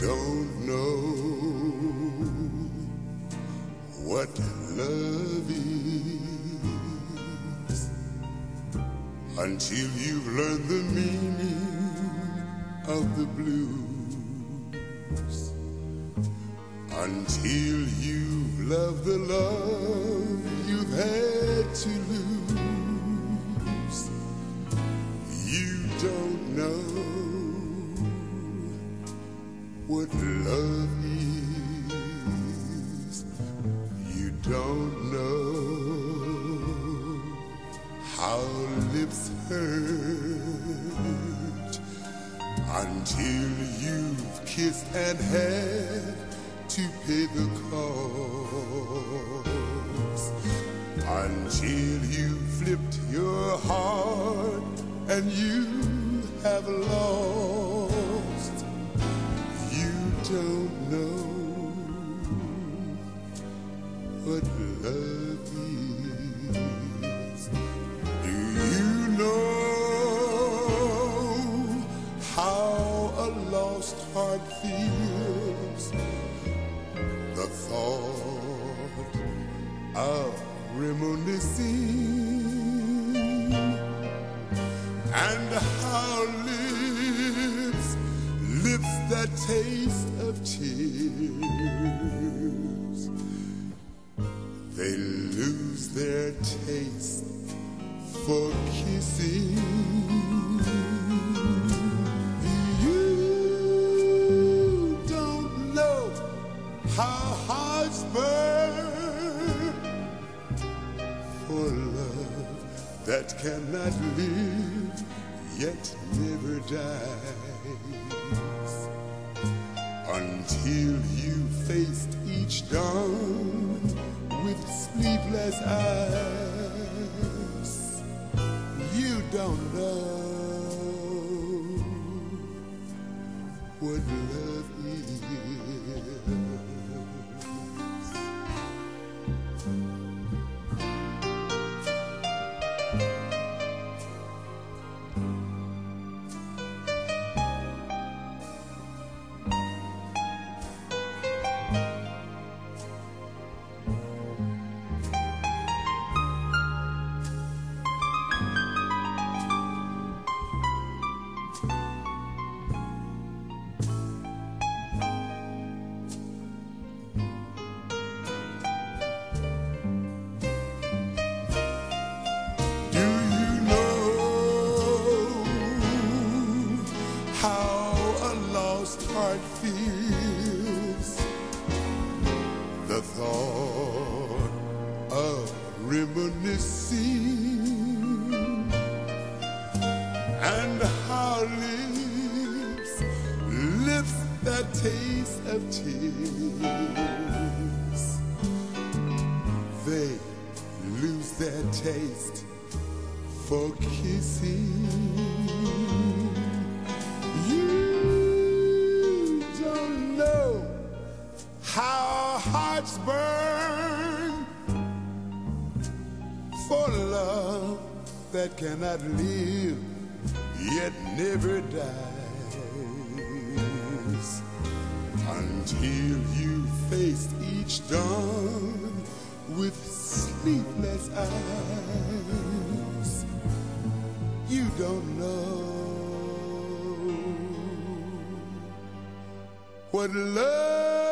don't know what love is until you've learned the meaning of the blues, until you've loved the love you've had to lose. You don't know what love is. You don't know how lips hurt until you've kissed and had to pay the cost, until you flipped your heart and you have lost. You don't know what love is. Do you know how a lost heart feels? The thought of reminiscing, and how lips that taste of tears, they lose their taste for kissing. You don't know how hearts burn for love that cannot live yet never dies, until you faced each dawn with sleepless eyes. You don't know what love is. Heart feels the thought of reminiscing, and how lips that taste of tears, they lose their taste for kissing. How hearts burn for love that cannot live yet never dies, until you faced each dawn with sleepless eyes. You don't know what love